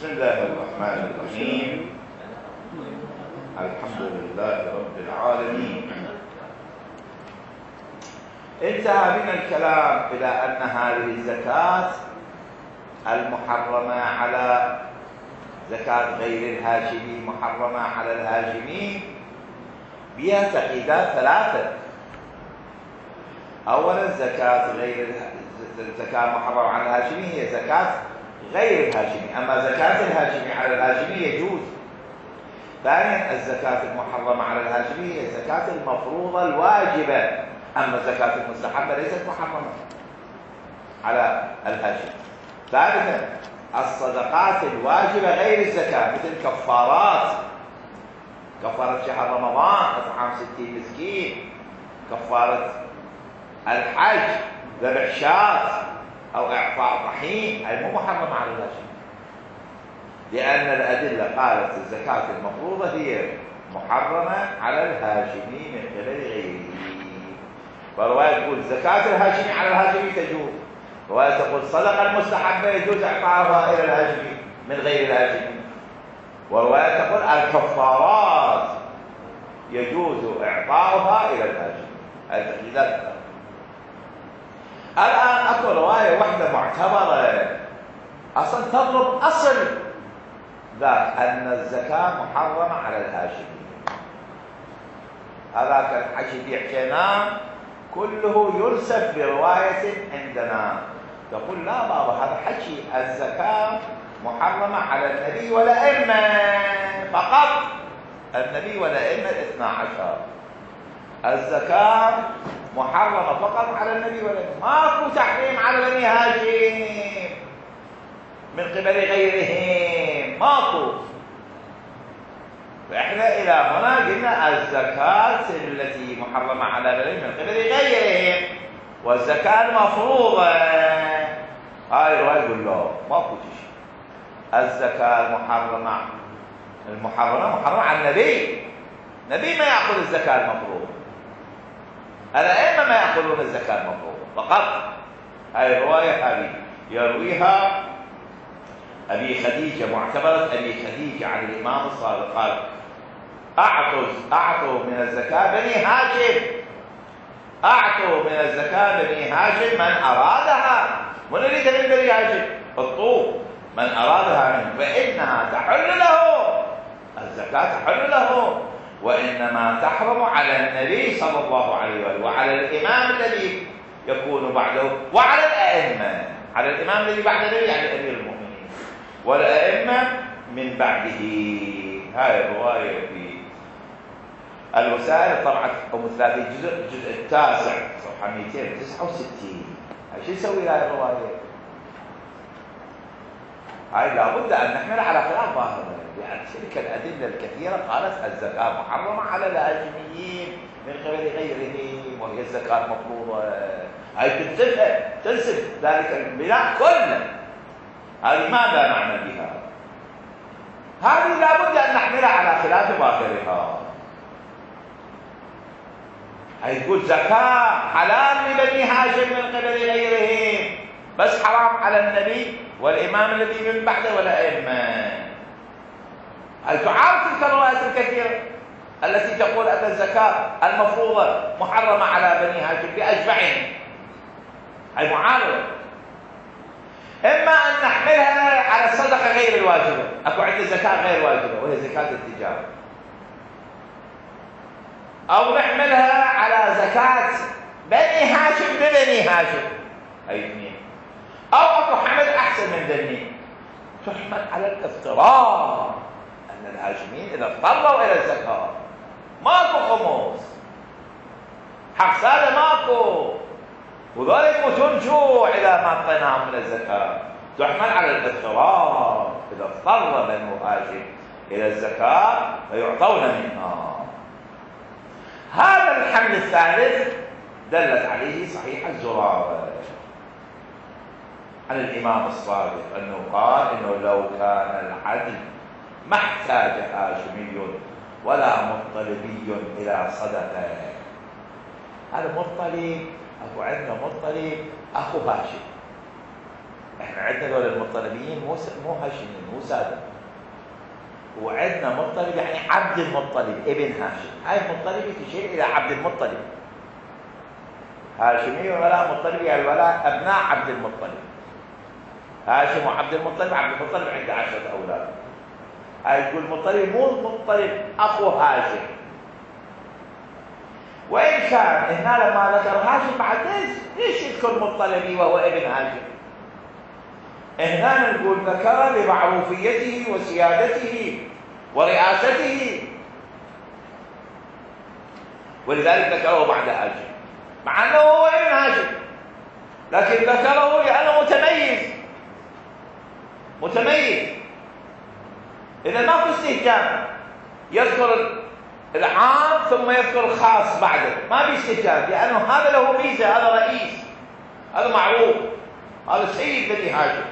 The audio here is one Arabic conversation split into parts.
بسم الله الرحمن الرحيم. الحمد لله رب العالمين. انتهى بنا الكلام إلى أن هذه الزكاة المحرمة على زكاة غير الهاشمي محرمة على الهاشمي بها تقييدات ثلاثة. أولا الزكاة محرمة على الهاشمي هي زكاة غير الهاشمي، أما زكاة الهاشمي على الهاشمي يجوز. ثانيا الزكاة المحرمة على الهاشمي هي الزكاة المفروضة الواجبة، أما الزكاة المستحبة ليست محرمة على الهاشمي. ثالثا الصدقات الواجبة غير الزكاة مثل كفارة شهر رمضان، إطعام 60 مسكين، كفارة الحج، ذبح شاة أو إعطاء طحين، هي مو محرمة على الهاشمي، لأن الأدلة قالت الزكاة المفروضة هي محرمة على الهاشمي من قبل غيره. فرواية تقول زكاة الهاشمي على الهاشمي تجوز، رواية تقول صدقة المستحبة يجوز إعطاؤها إلى الهاشمي من غير الهاشمي، ورواية تقول الكفارات يجوز إعطاؤها إلى الهاشمي. هذه تقييدات. الآن أكو رواية واحدة معتبرة أصلا تضرب أصل ذاك أن الزكاة محرمة على الهاشمي. هذاك الحكي اللي حكيناه كله يرسف برواية عندنا تقول لا بابا هذا حكي الزكاة محرمة على النبي والأئمة فقط، النبي والأئمة 12. الزكاة محرمة فقط على النبي والأئمة، ماكو تحريم على بني هاشم من قبل غيرهم، ماكو. فإحنا إلى هنا قلنا الزكاة التي محرمة على بني من قبل غيرهم، والزكاة المفروضة هاي الرواية يقول له ماكو شيء. الزكاة المحرمة على النبي. النبي ما يأخذ الزكاة المفروضة، الأئمة ما يأخذون الزكاة المفروضة فقط. هاي الرواية هذه يرويها أبي خديجة، معتبرة أبي خديجة عن الإمام الصادق قال أعطوا من الزكاة بني هاشم، أعطوا من الزكاة بني هاشم من أرادها، من يريد من بني هاشم الطوب من أرادها منه فإنها تحل له، الزكاة تحل له، وإنما تحرم على النبي صلى الله عليه وآله وعلى الإمام الذي يكون بعده وعلى الأئمة، على الإمام الذي بعد النبي يعني أمير المؤمنين والأئمة من بعده. هاي الرواية في الوسائل طبعا أم 30 الجزء التاسع صفحة 269. شو يسوي هاي الرواية؟ هاي لابد أن نحمل على خلاف ظاهر، يعني تلك الأدلة الكثيرة قالت الزكاة محرمة على الهاشميين من قبل غيرهم وهي الزكاة مفروضة. هاي تنسف ذلك البناء كله. هذه ماذا نعمل بها؟ هذه لابد أن نحملها على خلاف ظاهرها. هاي تقول زكاة حلال لبني هاشم من قبل غيرهم بس حرام على النبي والإمام الذي من بعده والأئمة. هل تعارض تلك الروايات الكثيرة التي تقول أن الزكاة المفروضة محرمة على بني هاشم بأجمعهم؟ هي معارضة. إما أن نحملها على الصدقة غير الواجبة، أكو عندنا زكاة غير واجبة وهي زكاة التجارة، أو نحملها على زكاة بني هاشم ببني هاشم، هي اثنين. أو أكو حمل أحسن من ذني، تحمل على الافتراض أن الهاشميين إذا اضطروا إلى الزكاة ماكو خمس حق ماكو، وذلك يموتون جوع إذا ما أعطيناهم من الزكاة. تحمل على الافتراض إذا اضطر بنو هاشم إلى الزكاة فيعطون منها. هذا الحمل الثالث دلت عليه صحيح الزرارة عن الإمام الصادق أنه قال إنه لو كان العدل ما احتاج هاشمي ولا مطلبي إلى صدقة. هذا مطلب، أكو عندنا مطلب أخو هاشم، احنا عندنا دول المطلبيين مو هاشميين، مو ساده. وعندنا مطلب يعني عبد المطلب ابن هاشم. هاي المطلبي تشير الى عبد المطلب. هاشمي ولا مطلبي يعني ولا ابناء عبد المطلب. هاشم وعبد المطلب، عبد المطلب عنده 10 اولاد. هاي تقول المطلب مو المطلب اخو هاشم. وان كان هنا لما ذكر هاشم بعد ليش يذكر مطلبي وهو ابن هاشم؟ هنا نقول ذكر لمعروفيته وسيادته ورئاسته، ولذلك ذكره بعد هاشم مع انه هو ابن هاشم، لكن ذكره لانه متميز. اذا ما في استهجان، يذكر العام ثم يذكر الخاص بعده، ما في استهجان، لانه هذا له ميزه، هذا رئيس، هذا معروف، هذا سيد بني هاشم.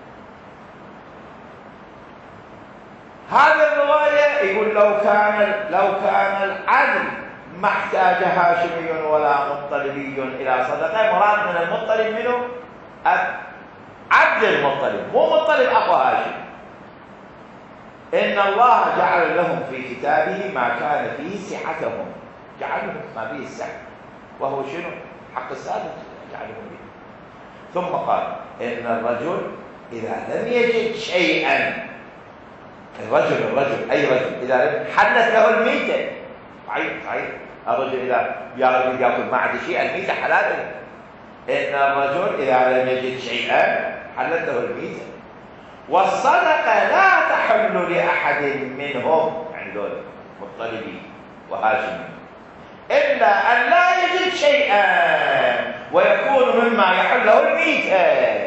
هذه الروايه يقول لو كان العدل ما احتاج هاشمي ولا مطلبي الى صدقه. مراد من المطلب منه عبد المطلب، مو مطلب اخو هاشم. ان الله جعل لهم في كتابه ما كان فيه سعتهم، جعل لهم ما فيه السعه، وهو شنو؟ حق السادة جعلهم به. ثم قال ان الرجل اذا لم يجد شيئا، الرجل اي رجل اذا لم حلت له الميته. صحيح الرجل اذا ياكل ما عنده شيء، الميته حلال له. ان الرجل اذا لم يجد شيئا حلت له الميته. والصدقه لا تحل لاحد منهم، يعني دول مطلبي وهاشمي، الا ان لا يجد شيئا ويكون مما يحل له الميته.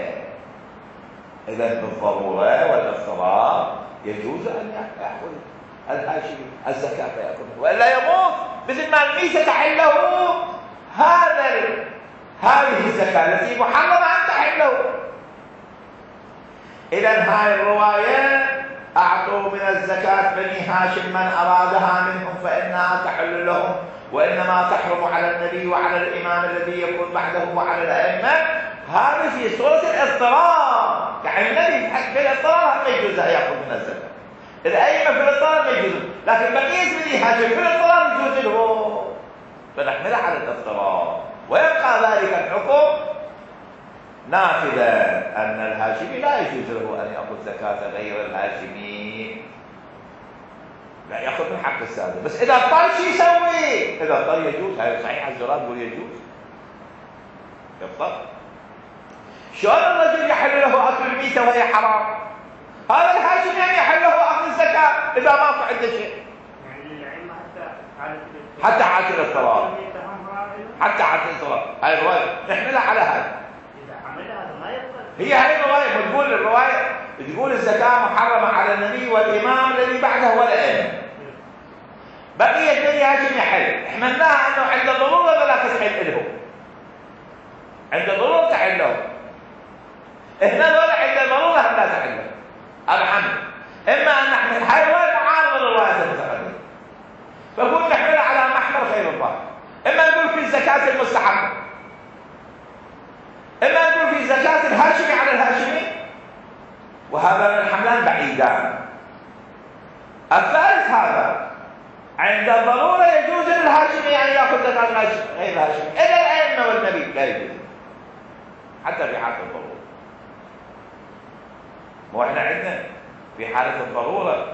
اذا بالضروره والاضطرار يجوز ان ياخذ الهاشمي الزكاه فياخذها، والا يموت مثل ما الميته تحل له هذه الزكاه التي محرمه ان تحل له. اذا هاي الروايه اعطوا من الزكاه بني هاشم من ارادها منهم فانها تحل لهم، وانما تحرم على النبي وعلى الامام الذي يكون بعده وعلى الائمه. هذا في صوره الاضطرار، يعني النبي في الاضطرار ما يجوز ان ياخذ من الزكاه، الائمه في الاضطرار ما يجوز، لكن بقيه بني هاشم في الاضطرار يجوز له، فنحملها على الاضطرار، ويبقى ذلك الحكم نافذا ان الهاشمي لا يجوز له ان ياخذ زكاه غير الهاشمي، لا ياخذ من حق الساده. بس اذا اضطر شو يسوي؟ اذا اضطر يجوز. هاي صحيح الزرار يقول يجوز، يضطر. شلون الرجل يحل له اكل الميته وهي حرام؟ هذا الهاشمي يعني يحل له اخذ الزكاه اذا ما في عنده شيء. يعني العلم حتى حالة الاضطرار، حتى حالة الاضطرار. هاي الروايه نحملها على هذا. اذا حملها هذا ما يقبل. هي هاي الروايه بتقول، الروايه تقول الزكاه محرمه على النبي والامام الذي بعده والائمه. بقيه بني هاشم يحل، احملناها انه عند الضروره ولا تحل لهم، عند الضروره تحل لهم. هنا ولا عند الضروره لا تحل لهم. هذا حمل. اما ان نحمل هاي الروايه معارضه للروايه المتقدمه، فقول نحملها على محمل خير الظاهر. اما نقول في الزكاه المستحبه، اما نقول في زكاه الهاشمي على الهاشمي، وهذا الحملان بعيدان. الثالث هذا عند الضروره يجوز للهاشمي ان ياخذ زكاه غير الهاشمي، الا الائمه والنبي لا يجوز حتى في حاله الضروره. واحنا عندنا في حاله الضروره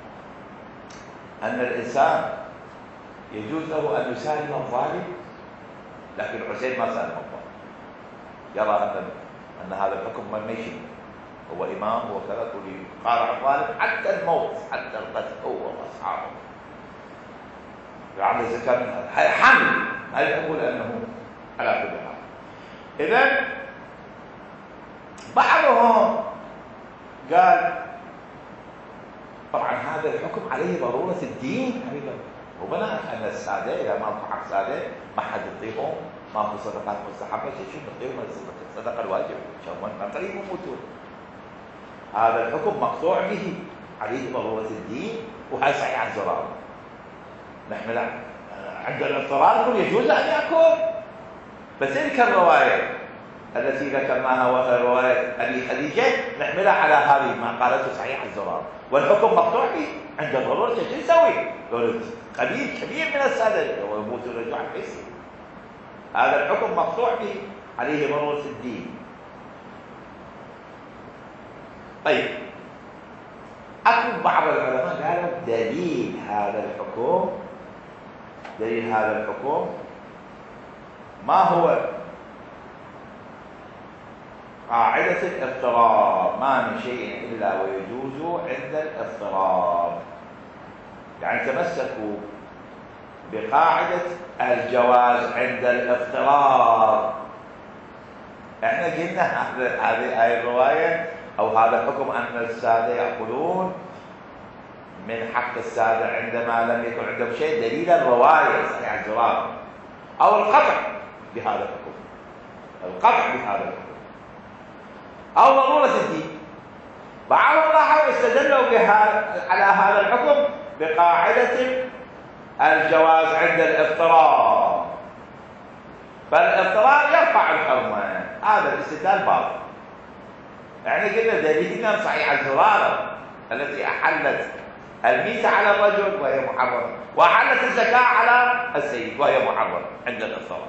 ان الانسان يجوز له ان يسالم الظالم، لكن الحسين ما سالم الظالم، يرى ان هذا الحكم ما يمشي، هو امام هو كذا، يقارع الظالم حتى الموت، حتى القتل هو واصحابه، يعمل زكاه من هذا. هذا حمل، هذا يقول انه على كل حال. اذا بعضهم قال طبعا هذا الحكم عليه ضروره الدين، وبناء ان الساده اذا ما في حق ساده ما حد يطيقهم، ما في صدقات مستحبه، شيء نعطيهم الصدقه الواجبه عشان ما قريب يموتون. هذا الحكم مقطوع به، عليه ضروره الدين، وهذا صحيح عن زرار. نحن عند الاضطرار نقول يجوز ان ياكل. فتلك الروايه التي ذكرناها وهي رواية أبي خديجة نحملها على هذه ما قالته صحيح الزرار، والحكم مقطوع به عند الضرورة. شو نسوي؟ قبيل كبير من السادة ويموت الرجوع الحسي، هذا الحكم مقطوع به عليه ضرورة الدين. طيب، أكو بعض العلماء قالوا دليل هذا الحكم ما هو؟ قاعدة الاضطرار، ما من شيء إلا ويجوز عند الاضطرار. يعني تمسكوا بقاعدة الجواز عند الاضطرار. احنا قلنا هذه الرواية أو هذا الحكم أن السادة يقولون من حق السادة عندما لم يكن عندهم شيء دليل الرواية صحيح الزرار أو القطع بهذا الحكم، أو ضرورة الدين. بعضهم راحوا استدلوا على هذا الحكم بقاعدة الجواز عند الاضطرار، فالاضطرار يرفع الحرمة. هذا الاستدلال باطل. يعني قلنا دليلنا صحيح الزرارة التي أحلت الميتة على الرجل وهي محرمة، وأحلت الزكاة على السيد وهي محرمة عند الاضطرار.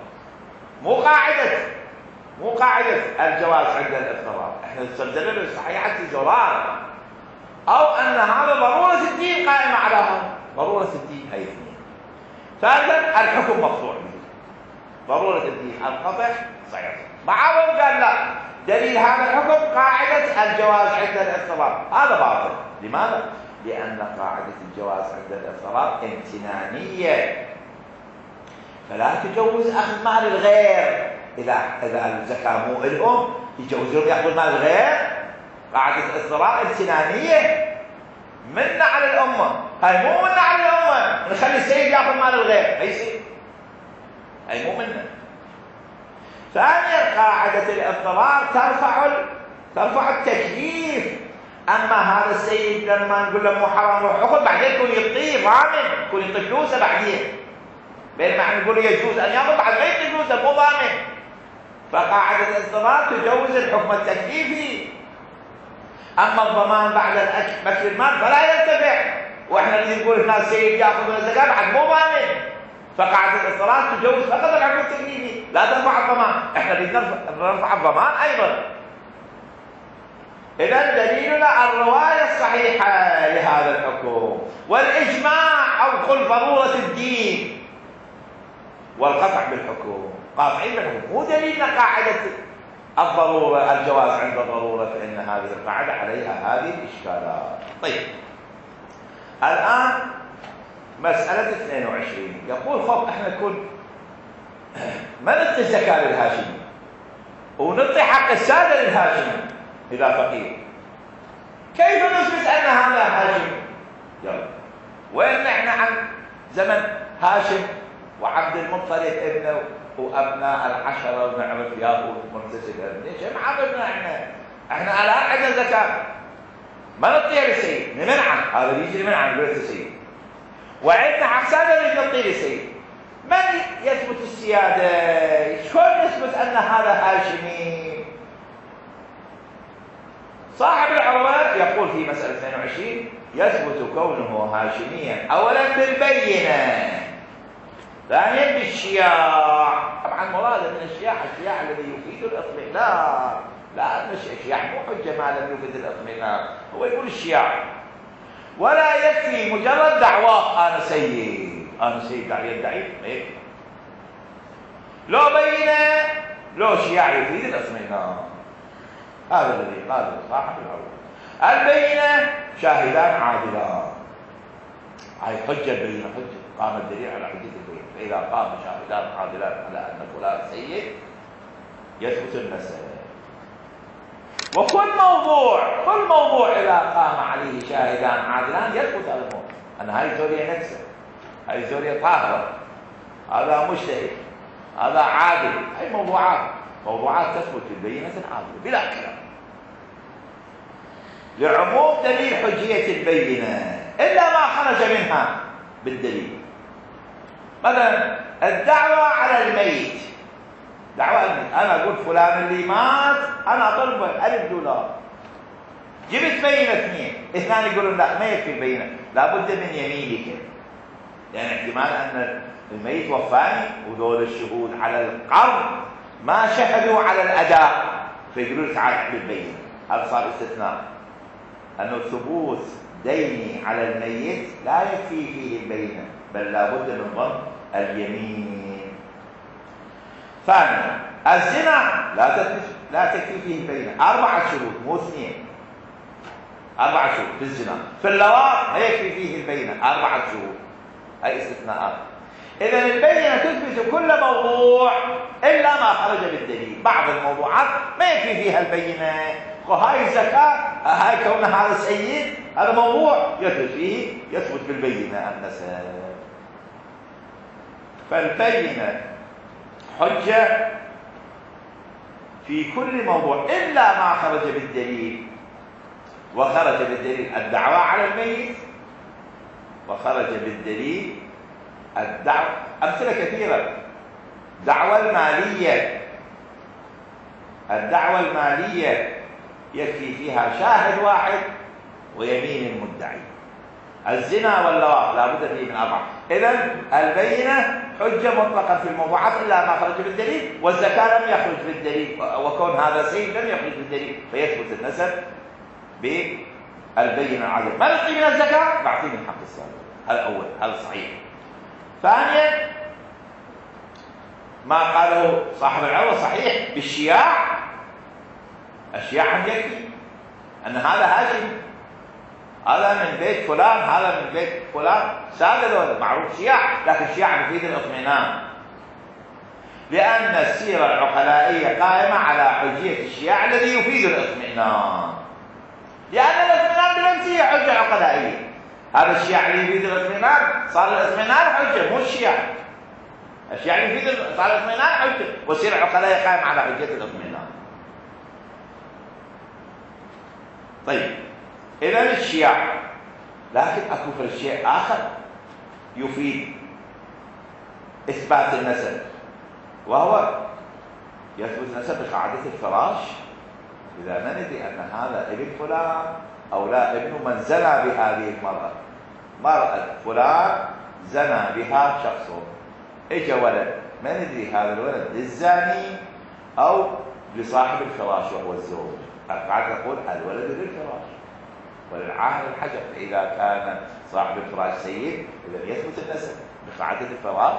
مو قاعدة الجواز عند الاضطرار. احنا نستدل بصحيحة الزرارة أو أن هذا ضرورة الدين قائمة على هذا ضرورة الدين. هي اثنين. ثالثا الحكم مقطوع به ضرورة الدين، القطع صحيح. بعضهم قال لا، دليل هذا الحكم قاعدة الجواز عند الاضطرار. هذا باطل. لماذا؟ لأن قاعدة الجواز عند الاضطرار امتنانية، فلا تجوز أخذ مال الغير. إذا الزكاة مو إلهم يجوزون يأخذ مال الغير. قاعدة الاضطرار امتنانية، منة على الأمة. هاي مو منة على الأمة نخلي السيد يأخذ مال الغير، ما يصير. هاي مو منة. ثانيا قاعدة الاضطرار ترفع التكليف. أما هذا السيد لما نقول له مو حرام روح أخذ، بعدين يكون يعطيه ضامن، يكون يعطي فلوسه بعدين، بينما نقول له يجوز أن يأخذ بعد ما يعطي فلوسه مو ضامن. فقاعدة الاضطرار تجوز الحكم التكليفي. أما الضمان بعد مكر المال فلا ينتفع، وإحنا اللي نقول هنا السيد يأخذ من الزكاة بعد مو ضامن. فقاعدة الاضطرار تجوز فقط الحكم التكليفي، لا ترفع الضمان. إحنا اللي نرفع الضمان أيضا. إذن دليلنا الرواية الصحيحة لهذا الحكم والإجماع أو قل ضرورة الدين والقطع بالحكم، قاطعين بالحكم. مو دليلنا قاعدة الضرورة الجواز عند الضرورة، فإن هذه القاعدة عليها هذه الإشكالات. طيب، الآن مسألة 22 يقول خب احنا نكون ما نعطي الزكاة للهاشمي ونعطي حق السادة للهاشمي إذا فقير، كيف نثبت أن هذا هاشم؟ يلا، وين احنا عن زمن هاشم وعبد المطلب ابنه وأبناء العشرة ونعرف ياقوت منتسب ليش ما عرفنا احنا الآن عندنا زكاة ما نعطيها للسيد، نمنعه. هذا يجري منعه يقول السيد، وعندنا حق سادة نعطيه للسيد. من يثبت السيادة؟ شلون يثبت أن هذا هاشمي؟ صاحب العروة يقول في مسألة 22 يثبت كونه هاشميا أولا بالبينة، ثانيا بالشياع. طبعا مراد من الشياع الذي يفيد الاطمئنان، لا الشياع مو حجة ما لم يفيد الاطمئنان، هو يقول الشياع. ولا يكفي مجرد دعواه أنا سيد يدعي ما يكفي، لو بينة لو شياع يفيد الاطمئنان. هذا الذي قاله صاحب العروة. البينة شاهدان عادلان، هاي حجة بينة، حجة قام الدليل على حجة البينة. فإذا قام شاهدان عادلان على أن فلان سيد يثبت المسألة. وكل موضوع إذا قام عليه شاهدان عادلان يثبت هذا الموضوع، أن هاي زورية نفسه، هاي زورية طاهرة، هذا مجتهد، هذا عادل. هاي موضوعات تثبت بالبينة العادلة بلا كلام، لعموم دليل حجية البينة إلا ما خرج منها بالدليل. مثلا الدعوة على الميت دعوى علمية. أنا أقول فلان اللي مات أنا أطلبه $1000. جبت بينة اثنين يقولون لا ما يكفي البينة، لابد من يمينك، يعني احتمال أن الميت وفاني وذول الشهود على القرض ما شهدوا على الأداء فيقولون تعال احمل البينة. هذا صار استثناء، أنه ثبوت ديني على الميت لا يكفي فيه البينة، بل لابد من ضم اليمين. ثانيا الزنا لا تكفي فيه البينة، 4 شهود مو 2، 4 شهود في الزنا. في اللواط ما يكفي فيه البينة، 4 شهود، هاي استثناءات. إذا البينة تثبت كل موضوع إلا ما خرج بالدليل. بعض الموضوعات ما يكفي فيها البينة، وهاي الزكاة، هاي كون هذا سيد، هذا موضوع يثبت بالبينة النسب. فالبينة حجة في كل موضوع إلا ما خرج بالدليل. وخرج بالدليل الدعوى على الميت، وخرج بالدليل الدعوى. أمثلة كثيرة. الدعوى المالية يكفي فيها شاهد واحد ويمين المدعي. الزنا واللواط لا بد فيه من 4. إذن البينة حجة مطلقة في الموضوعات إلا ما خرج بالدليل، والزكاة لم يخرج بالدليل، وكون هذا سيد لم يخرج بالدليل، فيثبت النسب بالبينة العادلة. ما نعطي من الزكاة؟ نعطي من حق السابق. هذا أول، هذا صحيح. ثانيا ما قاله صاحب العروة صحيح بالشياع. الشياع يكفي أن هذا هاشم، هذا من بيت فلان، هذا من بيت فلان، سادة معروف شياع، لكن الشياع يفيد الاطمئنان، لأن السيرة العقلائية قائمة على حجية الشياع الذي يفيد الاطمئنان، لأن الاطمئنان بنفسه حجة عقلائية. هذا الشياع اللي يفيد الاطمئنان صار الاطمئنان حجة، مو الشياع. الشياع اللي يفيد صار الاطمئنان حجة، والسيرة العقلائية قائمة على حجية الاطمئنان. طيب إذا الشياع، لكن أكو شيء آخر يفيد إثبات النسب، وهو يثبت نسب بقاعدة الفراش. إذا ما ندري أن هذا ابن فلان أو لا ابن من زنى بهذه المرأة، مرأة فلان زنى بها شخص، إجا ولد، ما ندري هذا الولد للزاني أو لصاحب الفراش وهو الزوج. القاعدة تقول الولد للفراش وللعاهر الحجر. فإذا كان صاحب الفراش سيد إذا يثبت النسب بقاعدة الفراش،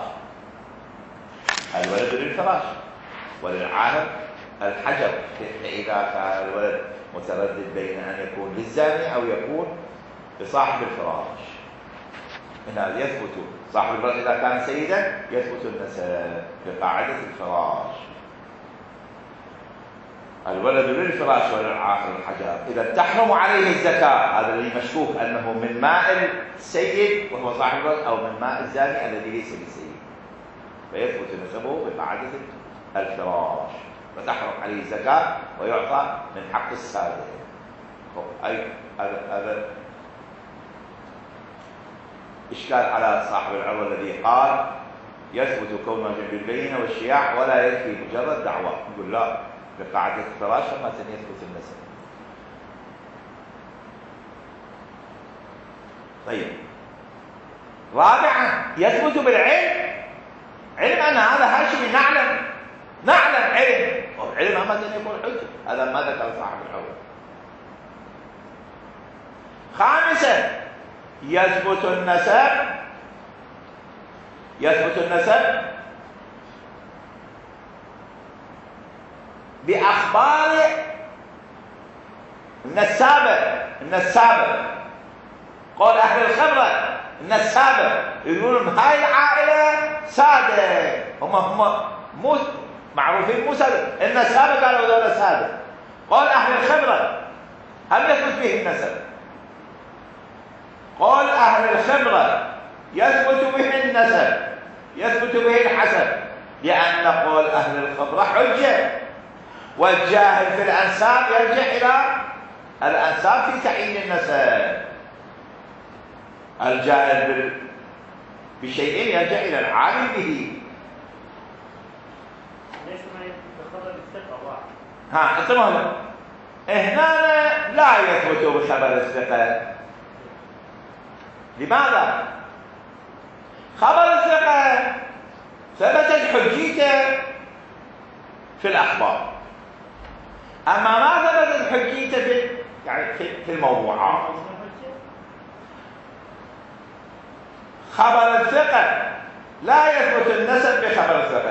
الولد للفراش وللعاهر الحجر. فإذا كان الولد متردد بين أن يكون للزاني أو يكون لصاحب الفراش، هنا يثبت صاحب الفراش إذا كان سيدا يثبت النسب بقاعدة الفراش. الولد للفراش وللعاهر الحجر. إذا تحرم عليه الزكاة، هذا اللي مشكوك أنه من ماء السيد وهو صاحب الفراش أو من ماء الزاني الذي ليس بسيد، فيثبت نسبه بقاعدة الفراش، فتحرم عليه الزكاة ويعطى من حق السادة. أي هذا إشكال على صاحب العروة الذي قال يثبت كونه بالبينة والشياع ولا يكفي مجرد دعوة. يقول لا، بقاعدة الفراش فما يثبت النسب. طيب رابعا يثبت بالعلم، علم أن هذا هاشمي، نعلم علم أمد أن يكون حجة. هذا ما ذكر صاحب العروة. خامسا يثبت النسب بأخبار النسابة. قول أهل الخبرة النسابة يقولون هاي العائلة سادة، هم مو معروفين، مو سادة. النسابة قالوا هذول سادة. قول أهل الخبرة هل يثبت فيه النسب؟ قول أهل الخبرة يثبت به النسب، يثبت به الحسب، لأن قول أهل الخبرة حجة، والجاهل في الأنساب يرجع إلى الأنساب في تعيين النسب. الجاهل بشيء يرجع إلى العالم به. ليش ما انتبهوا هنا لا يثبت بخبر الثقة. لماذا؟ خبر الثقة ثبتت حجيته في الأخبار، أما ما ثبتت حجيته في الموضوعات. خبر الثقة لا يثبت النسب بخبر الثقة،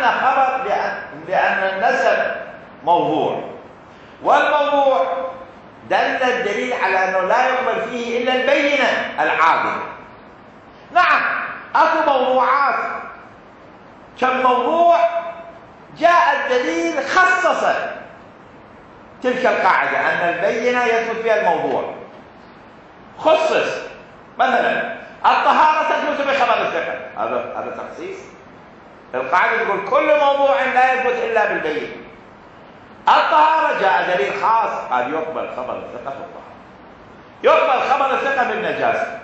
لأن النسب موضوع، والموضوع دل الدليل على أنه لا يقبل فيه إلا البينة العادلة. نعم أكو موضوعات كم موضوع جاء الدليل خصص تلك القاعدة أن البينة يثبت فيها الموضوع، خصص. مثلا الطهارة تثبت بخبر الثقة، هذا تخصيص. القاعدة تقول كل موضوع لا يثبت إلا بالبينة. الطهارة جاء دليل خاص، قال يقبل خبر الثقة في الطهارة، يقبل خبر الثقة في النجاسة،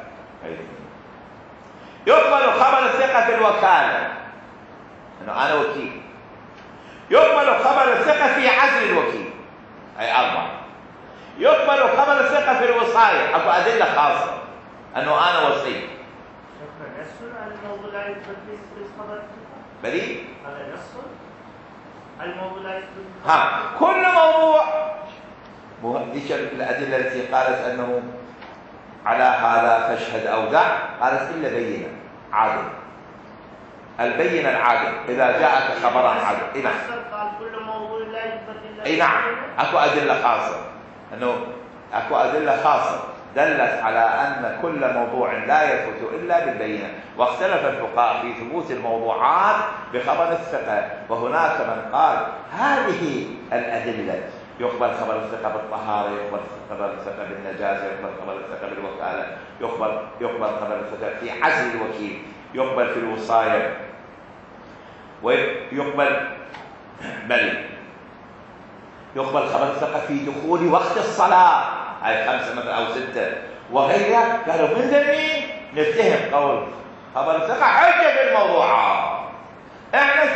يقبل خبر الثقة في الوكالة أنه أنا وكيل، يقبل خبر الثقة في عزل الوكيل، أي 4. يقبل خبر الثقة في الوصاية، أكو أدلة خاصة أنه أنا وصي. شكرا. يسهل على الموضوع لا يثبت بخبر الثقة؟ بلي؟ هذا يسهل؟ الموضوع لا يثبت؟ كل موضوع ليش الأدلة التي قالت أنه على هذا فاشهد أو دع، قالت إلا بينة عادل، البينة العادل إذا جاءك خبران عادل. إيه نعم. قال كل موضوع لا يثبت إلا إيه نعم. أكو أدلة خاصة، أنه أكو أدلة خاصة دلت على أن كل موضوع لا يثبت إلا بالبينة. واختلف الفقهاء في ثبوت الموضوعات بخبر الثقة، وهناك من قال هذه الأدلة يقبل خبر الثقة بالطهارة، يقبل خبر الثقة بالنجاسة، يقبل خبر الثقة بالوكالة، يقبل خبر الثقة في عزل الوكيل، يقبل في الوصاية، ويقبل يقبل خبر الثقة في دخول وقت الصلاة، أي 5 مثلا أو 6 وغيرها. قالوا من ذلك نتهم قول خبر الثقة حجة بالموضوعات. احنا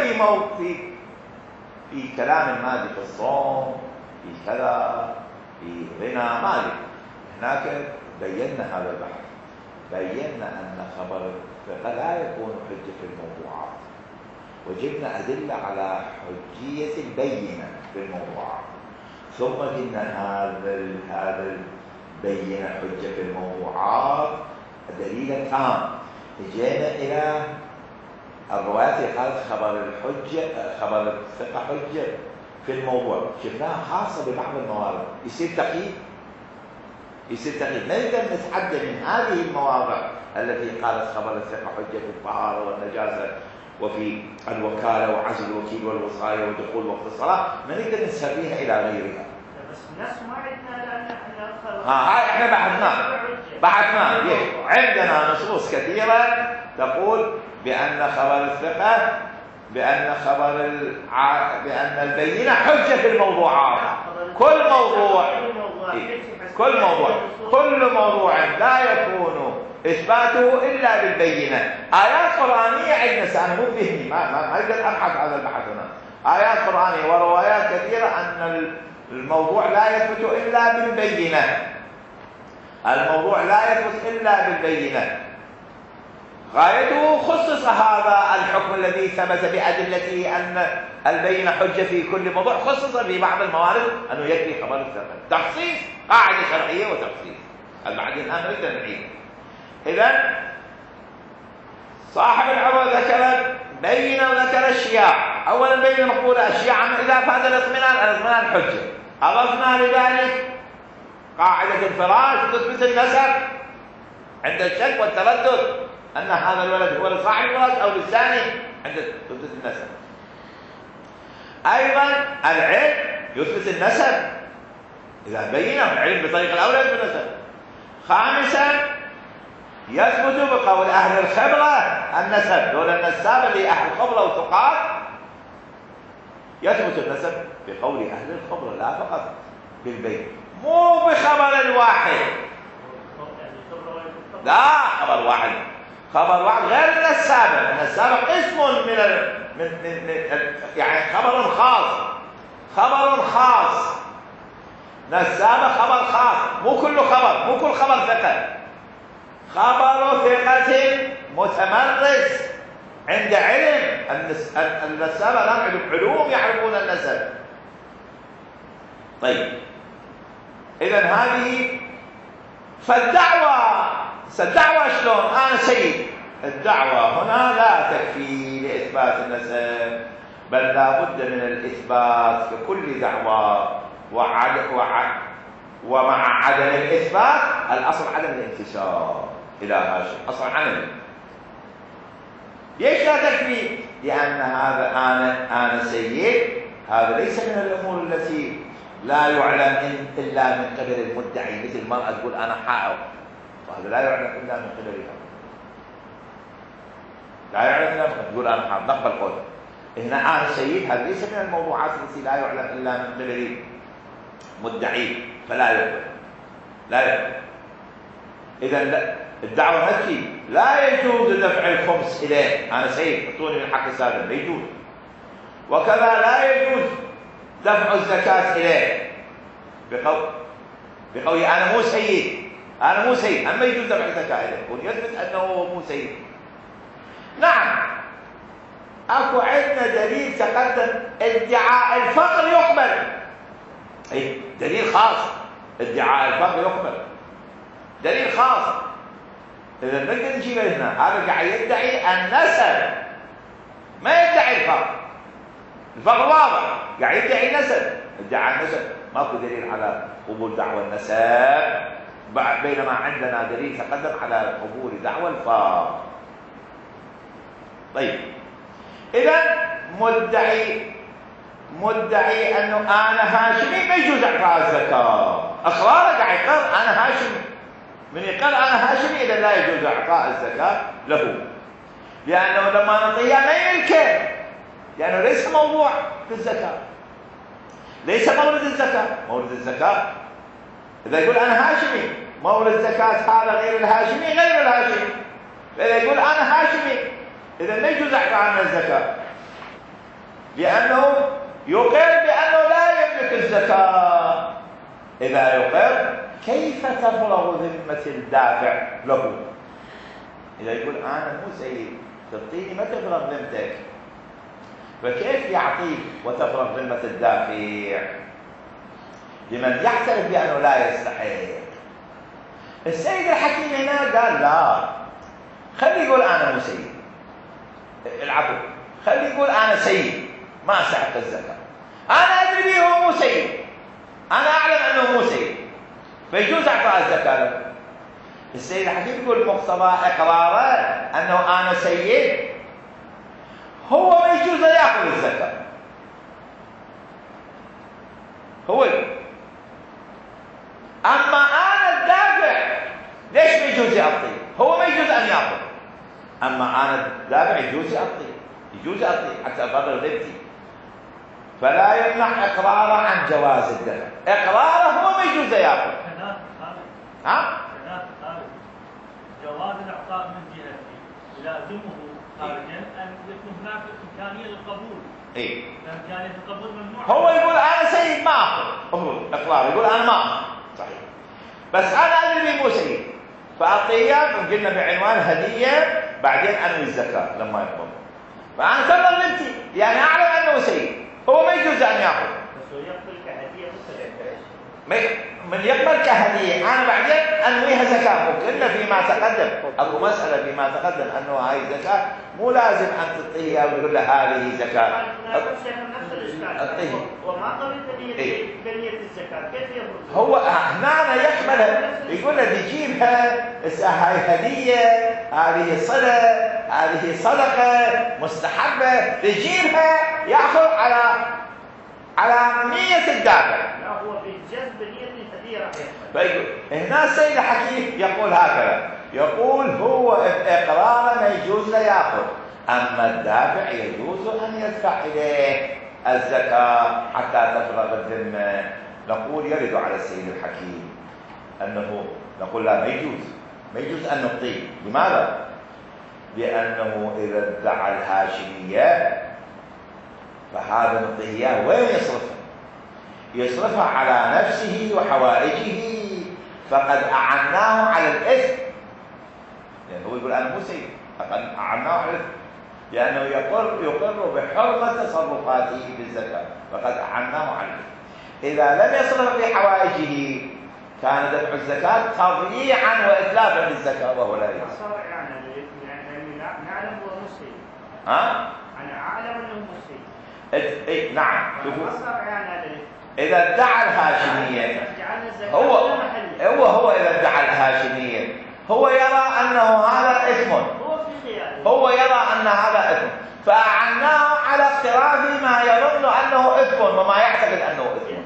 في كلام مادي في الصوم، في كذا، في غنى مالي، هناك بينا هذا البحث، بينا أن خبر الثقة لا يكون حجة في الموضوعات، وجبنا أدلة على حجية البينة في الموضوعات، ثم قلنا هذا البينة حجة في الموضوعات دليل تام. اجينا إلى الروايات اللي قالت خبر الثقة حجة في الموضوع، شفناها خاصة ببعض الموارد، يصير تقييد. ما نقدر نتعدى من هذه المواضع التي قالت خبر الثقة حجة في الطهارة والنجاسة وفي الوكالة وعزل الوكيل والوصاية ودخول وقت الصلاة، ما نقدر نسريها إلى غيرها. بس الناس ما عندنا لأن هاي احنا بحثنا ليش؟ عندنا نصوص كثيرة تقول بأن خبر الثقة بأن البينة حجة في الموضوعات. كل موضوع لا يكون إثباته إلا بالبينة. آيات قرآنية عندنا، أنا مو ذهني ما أقدر أبحث هذا البحث هنا. آيات قرآنية وروايات كثيرة أن الموضوع لا يثبت إلا بالبينة. الموضوع لا يثبت إلا بالبينة. غايته خصص هذا الحكم الذي ثبت بأدلته أن البينة حجة في كل موضوع، خصص في بعض الموارد أنه يكفي خبر الثقة. تخصيص قاعدة شرعية وتخصيص. بعدين الآن نريد أن نعيد. إذن صاحب العروة ذكر بينة وذكر الشياع. أولا بينة مقولة الشياع إذا فات الاطمئنان حجة. أضفنا لذلك قاعدة الفراش تثبت النسب عند الشك والتردد أن هذا الولد هو لصاحب الولد أو للثاني عند تثبت النسب. أيضا العلم يثبت النسب إذا بينه العلم بطريق الأولى يثبت النسب. خامسا يثبت بقول أهل الخبرة النسب، لولا النساب اللي أهل الخبرة وثقات يثبت النسب بقول أهل الخبرة لا فقط بالبين، مو بخبر الواحد. لا خبر واحد غير السابق. السابق اسم من يعني خبر خاص خبر خاص، نسابة خبر خاص، مو كل خبر ثقة، خبر ثقة متمرس عند علم. النسابة لهم علوم يعرفون النسب. طيب إذن هذه فالدعوة شلون؟ أنا سيد. الدعوة هنا لا تكفي لإثبات النسب، بل لا بد من الإثبات ككل دعوة، ومع عدم الإثبات الأصل عدم الانتساب إلى هاشم، أصل عملي. ليش لا تكفي؟ لأن هذا أنا سيد، هذا ليس من الأمور التي لا يعلم إلا من قبل المدعي، مثل المرأة تقول أنا حائض، وهذا لا يعلم إلا من قبلها، لا يعلم إلا من تقول أنا حائض، نقبل قوله. هنا أنا سيد، هذا ليس من الموضوعات التي لا يعلم إلا من قبل مدعي، فلا يقبل، لا يقبل. إذا الدعوة هذه لا يجوز دفع الخمس إليه، أنا سيد اعطوني من حق سالم، لا يجوز. وكذا لا يجوز دفع الزكاة إليه بقول أنا مو سيد، أما يجوز دفع الزكاة إليه ويثبت أنه مو سيد. نعم أكو عندنا دليل تقدم، ادعاء الفقر يقبل، أي دليل خاص، ادعاء الفقر يقبل، دليل خاص. إذا نقدر نجيبه هنا، هذا قاعد يدعي النسب، ما يدعي الفقر. الفقر واضح، قاعد يدعي النسب، ادعاء النسب ماكو دليل على قبول دعوى النسب، بينما عندنا دليل تقدم على قبول دعوى الفقر. طيب إذا مدعي أنه أنا هاشمي ما يجوز إعطاء الزكاة، أقراره قاعد يقر أنا هاشمي، من يقر أنا هاشمي إذا لا يجوز إعطاء الزكاة له، لأنه لما نعطيها ما يمكن، لأنه ليس موضوع في الزكاة، ليس مورد الزكاة. مورد الزكاة إذا يقول أنا هاشمي، مورد الزكاة هذا غير الهاشمي غير الهاشمي، فإذا يقول أنا هاشمي إذا ما يجوز إعطاء من الزكاة، لأنه يقر بأنه لا يملك الزكاة. إذا يقر كيف تفرغ ذمة الدافع له؟ إذا يقول أنا مو سيد، تعطيني ما تفرغ ذمتك، فكيف يعطيك وتفرغ ذمة الدافع لمن يعترف بأنه لا يستحق؟ السيد الحكيم هنا قال لا، خلي يقول أنا مو سيد، العفو، خلي يقول أنا سيد ما أستحق الزكاة، أنا أدري به هو مو سيد، أنا أعلم أنه مو سيد، فيجوز إعطاء الزكاة له. السيد الحكيم يقول مقتضى إقراره أنه أنا سيد هو ما يجوز يأخذ الزكاة، هو. أما أنا الدافع ليش ما يجوز يعطي؟ هو ما يجوز أن يأخذ، أما أنا الدافع يجوز يعطي حتى أفرغ ذمتي، فلا يمنع إقراره عن جواز الدفع، إقراره هو ما يجوز يأخذ. جواز الإعطاء من جهته يلازمه خارجا أن يكون هناك إمكانية للقبول. إيه؟ إمكانية القبول ممنوع. هو يقول أنا سيد ما أخذ، إقرار يقول أنا ما أخذ، صحيح، بس أنا أدري مو سيد، فأعطيه وقلنا بعنوان هدية، بعدين أنوي الزكاة لما يقبل، فأنا تفرغ ذمتي يعني أعلم أنه سيد، هو ما يجوز أن يأخذ. بس هو يقبل كهدية من يقبل كهدية، أنا بعدين أنويها زكاة. وقلنا فيما تقدم، أكو مسألة فيما تقدم أنه هاي زكاة مو لازم أن تعطيها ويقول له هذه زكاة. نفس الإشكال، وما قبل بنية الزكاة كيف يخرج؟ هو هنا يقبلها، يقول له تجيبها هاي هدية، هذه صلة، هذه صدقة مستحبة، تجيبها يأخذ على نية الدافع. لا، هو بجذب نية الهدية راح يقبل. فيقول هنا السيد الحكيم يقول هكذا، يقول هو بإقراره ما يجوز له يأخذ، أما الدافع يجوز أن يدفع إليه الزكاة حتى تفرغ الذمة. نقول يرد على السيد الحكيم أنه نقول لا، ما يجوز أن نعطيه. لماذا؟ لأنه إذا ادعى الهاشمية فهذا نعطيه إياه وين يصرفه؟ يصرفها على نفسه وحوائجه فقد أعناه على الإثم. يعني هو يقول أنا مو سيد، فقد أعناه على الإثم لأنه يقر بحرمة تصرفاته بالزكاة، فقد أعناه على الإثم. إذا لم يصرف في حوائجه كان دفع الزكاة تضييعا وإتلافا للزكاة وهو لا يصرف. صار يعني نعلم هو مسلم. ها؟ أنا أعلم أنه مسلم. إيه نعم. صار يعني إذا ادعى الهاشمية هو إذا ادعى الهاشمية هو يرى أنه هذا إثم، هو يرى أن هذا إثم فأعناه على اقتراف ما يظن أنه إثم وما يعتقد أنه إثم.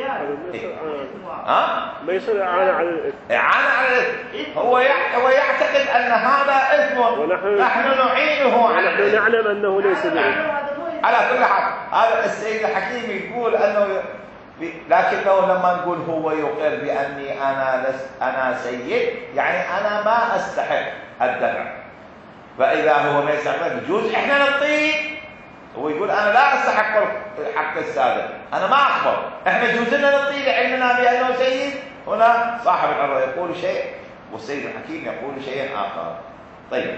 ما يصير إعانة على الإثم. إعانة على الإثم. هو يعتقد أن هذا إثم نحن نعينه على الإثم. نحن نعلم أنه ليس بإثم. على كل حال هذا السيد الحكيم يقول أنه لكنه لما نقول هو يقر بأني أنا سيد يعني أنا ما أستحق الدفع، فإذا هو ما يستحق يجوز إحنا نعطيه. هو يقول أنا لا أستحق حق السادة، أنا ما أخبر، إحنا يجوز لنا نعطيه لعلمنا بأنه سيد. هنا صاحب العروة يقول شيء والسيد الحكيم يقول شيء آخر. طيب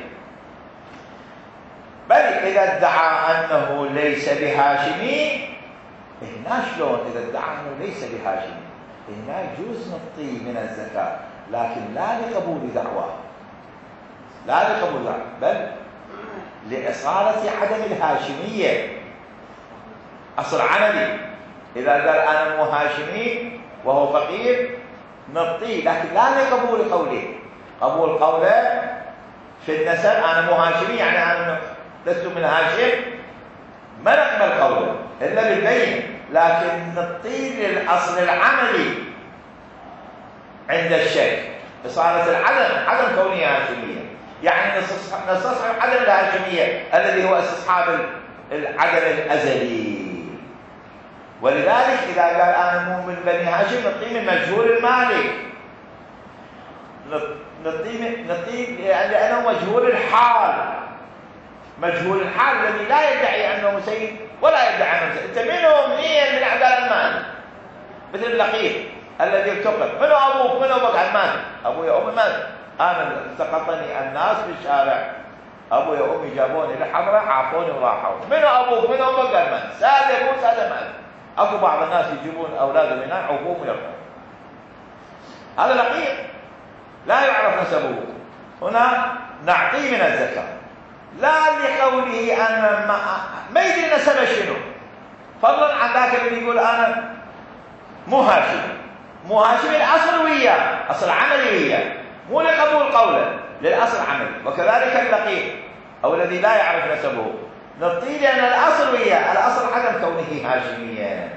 بل إذا ادعى أنه ليس بهاشمي هنا شلون؟ إذا ادعى أنه ليس بهاشمي هنا يجوز نعطيه من الزكاة لكن لا لقبول دعواه، لا لقبول دعواه بل لإصالة عدم الهاشمية. أصل عملي إذا قال أنا مو هاشمي وهو فقير نعطيه لكن لا لقبول قوله. قبول قوله في النسب أنا مو هاشمي يعني أنا لست من هاشم ما نقبل قوله إلا بالبين، لكن نطير للأصل العملي عند الشك إصالة عدم كونية هاشمية، يعني نستصحب عدم الهاشمية الذي هو استصحاب العدم الأزلي. ولذلك إذا قال أنا مو من بني هاشم نطير من مجهول المالك، نطير لأنه مجهول الحال، مجهول الحال الذي لا يدعي أنه سيد ولا يدعي أنه سيد. أنت منين من أعداء المال مثل اللقيط الذي التقط منو أبوك منو أبوك المال أبوي وأمي مال أنا التقطني الناس في الشارع أبوي وأمي جابوني لحمرة عافوني وراحوا منو أبوك منو أبوك المال سادة مو سادة مال. أكو بعض الناس يجيبون أولادهم هنا عقوم ويرفعون، هذا لقيط لا يعرف نسبه. هنا نعطيه من الزكاة لا لقوله أنا ما يدري نسبه شنو، فضلا عن ذاك اللي يقول أنا مو هاشمي الأصل وياه أصل عملي وياه مو لقبول قوله للأصل عملي. وكذلك اللقيط أو الذي لا يعرف نسبه نعطيه لأن الأصل وياه الأصل عدم كونه هاشميا،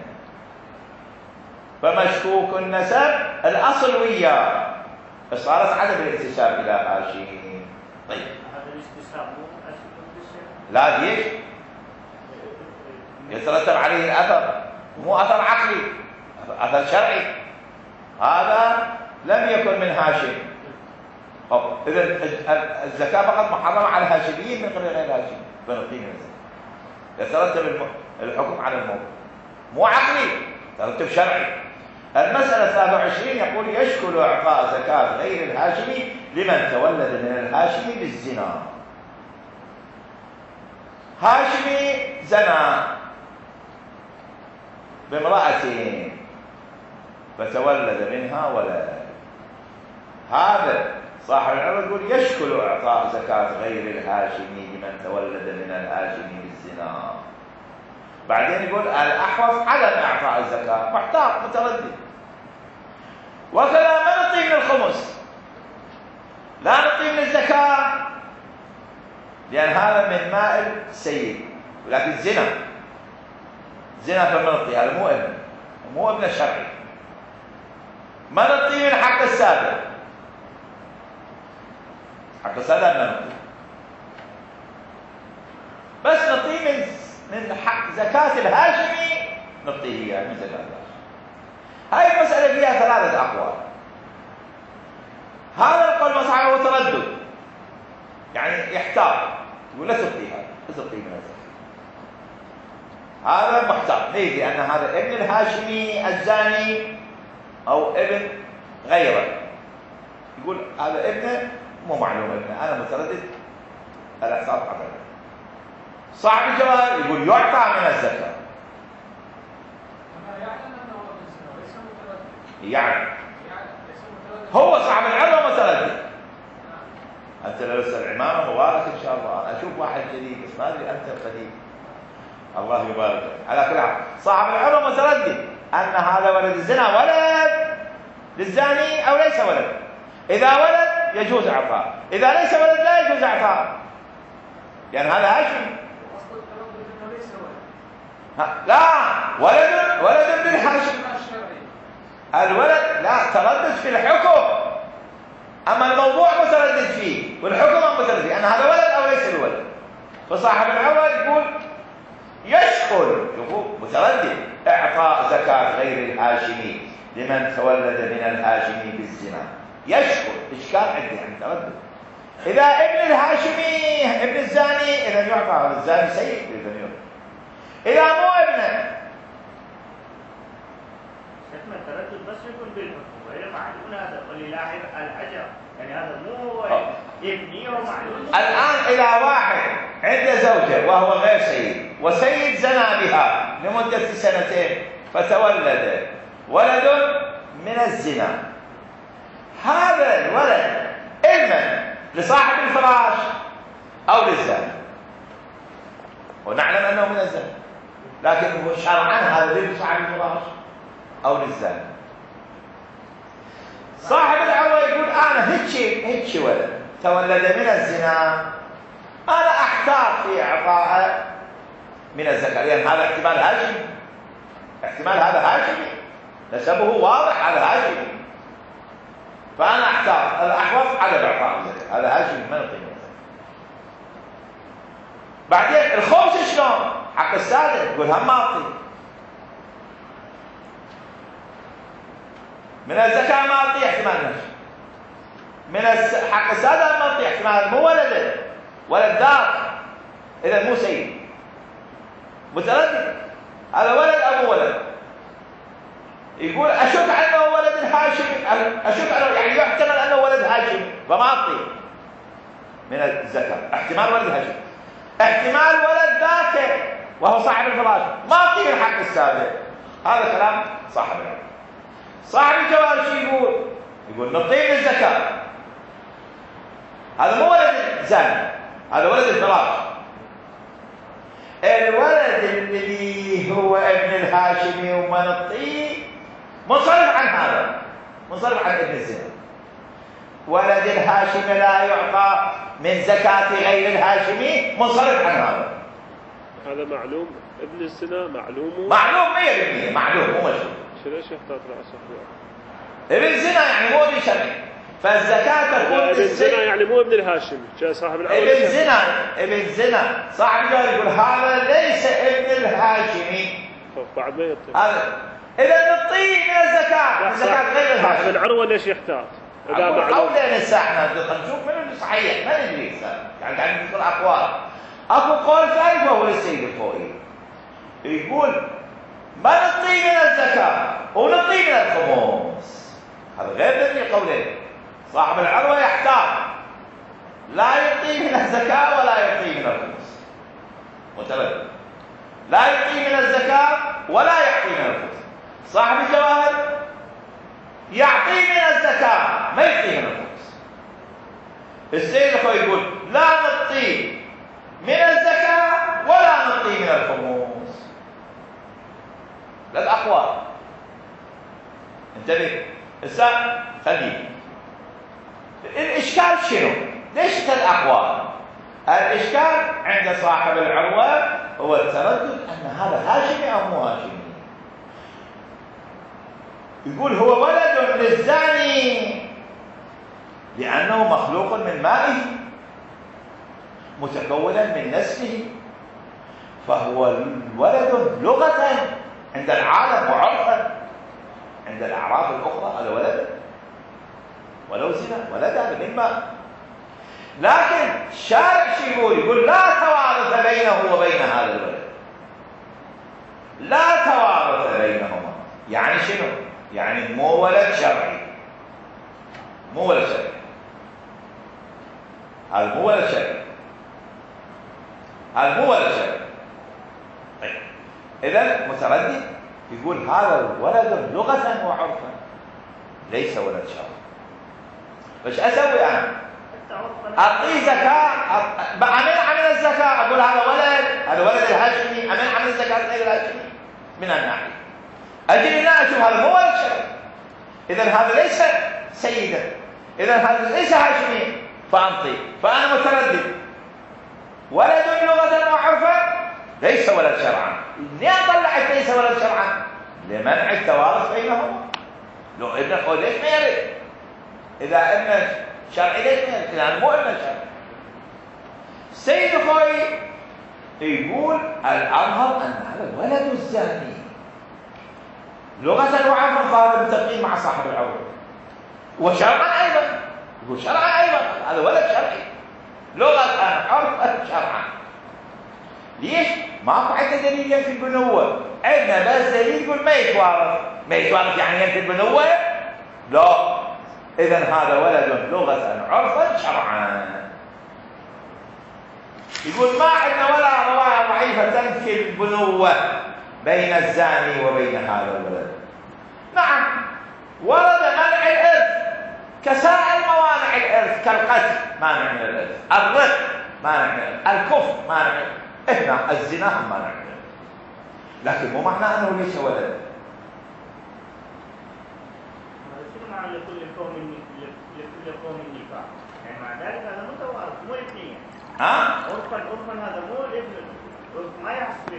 فمشكوك النسب الأصل وياه صارت عدم الانتساب إلى هاشم. طيب هذا الانتساب مو لا ليش؟ يترتب عليه الأثر مو أثر عقلي أثر شرعي. هذا لم يكن من هاشم. إذا الزكاة فقط محرمة على الهاشميين من غير الهاشم فنعطيه من الزكاة. يترتب الحكم على الموت مو عقلي ترتب شرعي. المسألة 23 يقول يشكل إعطاء زكاة غير الهاشمي لمن تولد من الهاشمي بالزنا. هاشمي زنى بامرأة فتولد منها ولد، هذا صاحب العروة يقول يشكل إعطاء زكاة غير الهاشمي لمن تولد من الهاشمي بالزنا. بعدين يقول الأحوص عدم إعطاء الزكاة محتاط متردد. وكذا ما نعطيه من الخمس لا نعطيه من الزكاة لأن هذا من مال السيد، ولكن زنا فما نعطيه هذا مو ابن الشرعي. ما نعطيه من حق السادة، حق السادة ما نعطيه بس نعطيه من حق زكاة الهاشمي نعطيه إياه من زكاة الهاشمي. هاي المسألة فيها 3 أقوال. هذا القول مصحح هو تردد يعني يحتار يقول لا تعطيها لا تعطيه من الزكاة هذا محتاط ليه؟ لأن هذا ابن الهاشمي الزاني أو ابن غيره. يقول هذا ابنه مو معلوم ابنه، أنا متردد الإحصاء حضر. صاحب الجواهر يقول يعطى من الزكاة. يعني هو صاحب العلم متردد. أنت لو لسه العمامة مبارك إن شاء الله. أنا أشوف واحد جديد بس ما أدري أنت القديم. الله يبارك لك. على كل حال صاحب العلم متردد أن هذا ولد الزنا ولد للزاني أو ليس ولد. إذا ولد يجوز إعطاء، إذا ليس ولد لا يجوز إعطاء، يعني هذا هاشم. لا، ولد بالهاشم. الولد لا تردد في الحكم، أما الموضوع متردد فيه والحكم متردد فيه أن هذا ولد أو ليس الولد. فصاحب العول يقول يشكل، شوفوا متردد، إعطاء زكاة غير الهاشمي لمن تولد من الهاشمي بالزنا. يشكل إشكال عندي يعني تردد. إذا ابن الهاشمي ابن الزاني إذا يعطى، هذا الزاني سيد إذا يعطى. إذا مو ابنه شكله التردد بس يكون بالحكم غير معلوم. هذا واللي لاحظ الحجر يعني هذا مو ابني ومعلوم. الآن إذا واحد عنده زوجة وهو غير سيد وسيد زنى بها لمدة 2 فتولد ولد من الزنا، هذا الولد إما لصاحب الفراش أو للزاني، ونعلم أنه من الزنا، لكن هو شرعا هذا لصاحب الفراش أو للزاني. صاحب العوى يقول أنا هيك ولد تولد من الزنا، أنا أحتاط في إعطاء من الزكاة، لأن هذا احتمال هاشمي، احتمال هذا هاشمي نسبه واضح على هاشمي، فأنا أحتاط الأحوط على إعطاء الزكاة. هذا هاشمي ما نعطيه الزكاة. بعدين الخمس شلون؟ حق السادة يقول هم ما أعطي من الزكاة، ما أعطي احتمال نفسه. من حق السادة ما أعطي احتمال مو ولده، ولد دار، إذا مو سيد، متردد هذا ولد أبو ولد. يقول أشك أنه ولد الهاشمي، أشك أنه يعني يحتمل أنه ولد هاشمي فما أعطي من الزكاة. احتمال ولد هاشمي، احتمال ولد ذاك وهو صاحب الفراش ما أعطيه الحق السادة. هذا كلام صاحب العلم. صاحب الجواب شو يقول؟ يقول نعطيه الزكاة، هذا مو ولد زاني، هذا ولد الفراش. الولد اللي هو ابن الهاشمي وما نعطيه منصرف عن هذا، منصرف عن ابن الزنا. ولد الهاشمي لا يعطى من زكاة غير الهاشمي، منصرف عن هذا. هذا معلوم، ابن الزنا معلوم 100% معلوم مو مجهول. ليش يحتاط رأسه؟ ابن الزنا يعني مو ابن شرعي، فالزكاة تكون ابن الزنا يعني مو ابن الهاشمي، جاء صاحب الأول. ابن الزنا صاحب الجواب يقول هذا ليس ابن الهاشمي، بعد ما يطيب هذا إذا نعطيه من الزكاة، الزكاة غير الهاشمي. صاحب العروة ليش يحتاط؟ إذا معلوم حولنا الساعة نشوف من اللي صحيح، ما ندري يعني قاعد نذكر أقوال. أكو قول ثالث وهو للسيد الفوئي يقول ما نعطيه من الزكاة ونعطيه من الخمس. هذا غير من قولين. صاحب العروة يحتاط، لا يعطيه من الزكاة ولا يعطيه من الخمس، متردد، لا يعطيه من الزكاة ولا يعطيه من الخمس. صاحب الجواهر يعطيه من الزكاة ما يعطيه من الخمس. السيد الخوي يقول لا نعطيه من الزكاة ولا نعطيه من الخمس. للأقوال انتبه. هسه خليه الإشكال شنو؟ ليش الأقوال؟ الإشكال عند صاحب العروة هو التردد أن هذا هاشمي أو مو هاشمي. يقول هو ولد للزاني لأنه مخلوق من مائه متكونا من نسله، فهو ولد لغة عند العالم وعرفا عند الأعراف الأخرى. هذا ولد ولو زنا ولد هذا من ماء. لكن الشارع شو يقول؟ يقول لا توارث بينه وبين هذا الولد، لا توارث بينهما. يعني شنو؟ يعني مو ولد شرعي، مو ولد شرعي، هذا مو ولد شرعي، هذا مو ولد شرعي. طيب إذا متردد يقول هذا ولد لغة وعرفا ليس ولد شرعي. ايش اسوي انا؟ اعطيه زكاه، امنع من الزكاه، اقول هذا ولد، هذا ولد الهاشمي، امنع من الزكاه غير الهاشمي من الناحيه. اجي لا اشوف هذا مو ولد شرعي، اذا هذا ليس سيدا، اذا هذا ليس هاشمي فانطي، فانا متردد. ولد لغه وعرفا ليس ولد شرعا. ليه طلعت ليس ولد شرعا؟ لمنع التوارث بينهما. لو ابن اخوه ليش ما يرث؟ اذا ابن شرعي ليش ما يرث؟ اذا مو ابن شرعي. السيد اخوي يقول الاظهر ان هذا الولد الزاني لغه وعرفا قال متفقين مع صاحب العروض، وشرعا ايضا يقول شرعا ايضا هذا ولد شرعي لغه عرفا شرعا. ليش؟ ماكو عندنا دليل في البنوة، عندنا بس دليل يقول ما يتوارث. ما يتوارث يعني ينفي البنوة؟ لا. إذا هذا ولد لغة عرفا شرعا. يقول ما عندنا ولا رواية ضعيفة تنفي البنوة بين الزاني وبين هذا الولد. نعم ورد منع الإرث كسائر موانع الإرث، كالقتل مانع من الإرث، الرق مانع من الإرث، الكفر مانع من الإرث، هنا الزنا هم مانع من الإرث، لكن مو معناه أنه ليس ولد. شنو معنى لكل قوم نكاح؟ يعني مع ذلك هذا متوارث مو اثنين. عرفا هذا مو الابن، ما يحصل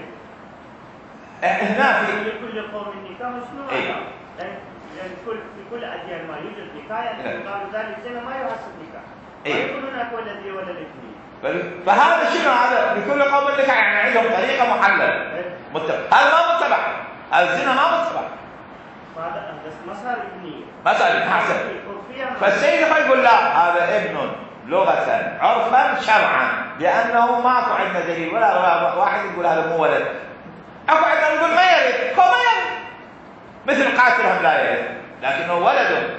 هنا في لكل قوم نكاح. شنو هذا؟ لأن في كل أديان ما يوجد نكاح، يعني قالوا ذلك الزنا ما يحصل نكاح. ويكون هناك ولد ولا الاثنين. فهذا شنو هذا؟ لكل قوم نكاح يعني عندهم طريقة محللة متبع. هذا ما متبع، الزنا ما متبع. هذا بس مسار ابنية. مسار حسن. فالسيد يقول لا هذا ابن لغة عرفا شرعا، لأنه ماكو عندنا دليل ولا واحد يقول هذا مو ولد. أكو عندنا نقول ما يرث، هو ما يرث، مثل قاتلهم لا يرث، لكنه ولد.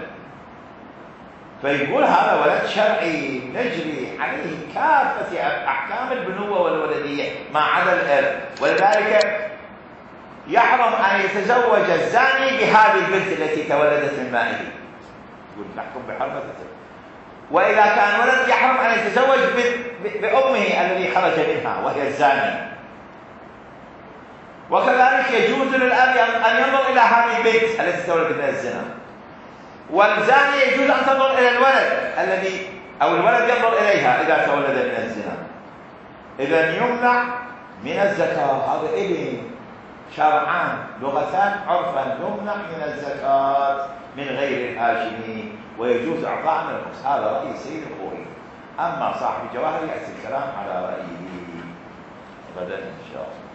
فيقول هذا ولد شرعي نجري عليه كافة أحكام البنوة والولدية ما عدا الإرث، ولذلك يحرم أن يتزوج الزاني بهذه البنت التي تولدت من مائه. يقول نحكم بحرمة الزواج. وإذا كان ولد يحرم أن يتزوج بأمه الذي خرج منها وهي الزاني. وكذلك يجوز للأب أن ينظر إلى هذه البنت التي تولدت من الزنا، والزاني يجوز أن تنظر إلى الولد الذي أو الولد ينظر إليها إذا تولد من الزنا. إذا يمنع من الزكاة، هذا ابن شرعان لغتان عرفا يمنع من الزكاة من غير الهاشمي، ويجوز إعطاء من الخمس. هذا رأي السيد الخوري. أما صاحب الجواهر يأتي الكلام على رأيه غدا إن شاء الله.